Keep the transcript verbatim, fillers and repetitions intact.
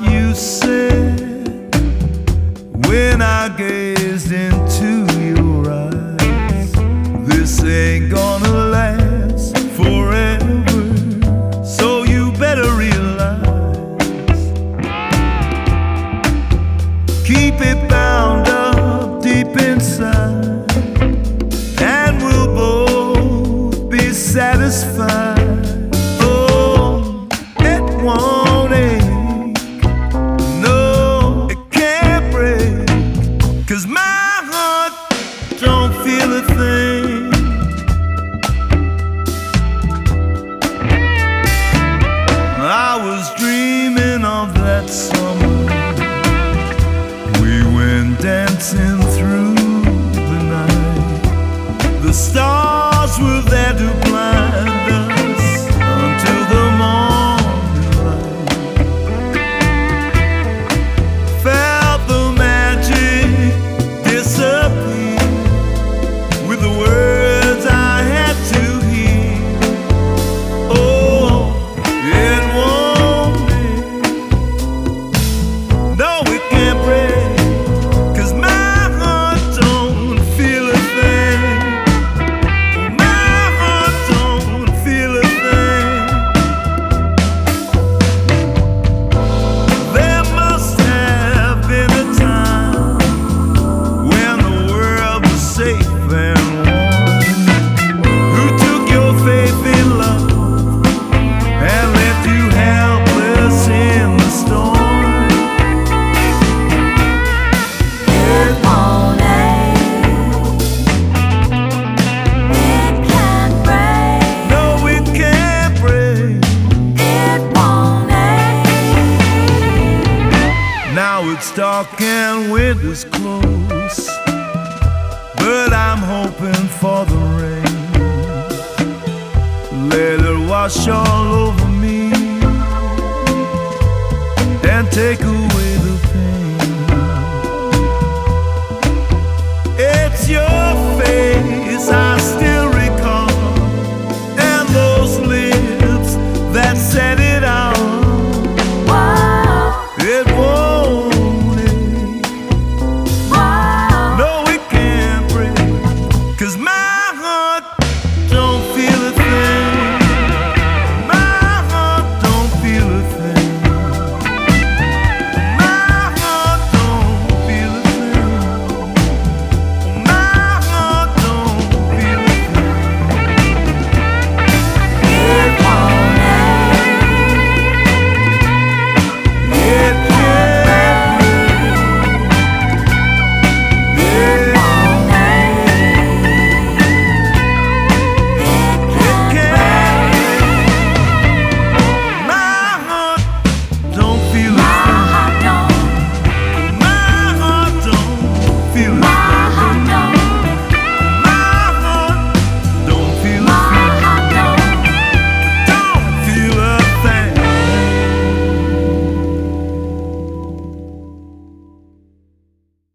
you said when I gazed into your eyes. This ain't gonna last forever, so you better realize. Keep it bound up deep inside, and we'll both be satisfied. Oh, it won't ache, no, it can't break, 'cause my heart don't feel a thing. I was dreaming of that summer we went dancing through the night. The stars were there to blind us until the morning light. Felt the magic disappear with the words I had to hear. Oh, it won't be, no, it can't break, 'cause my heart don't feel a thing. My heart don't feel a thing. There must have been a time when the world was safe and warm. Who took your faith in love and left you helpless in the storm? It won't ache, it can't break, No, it can't break. it won't ache. Now it's dark and winter's close, but I'm hoping for the rain. Let it wash all over me and take away the pain. It's your face I still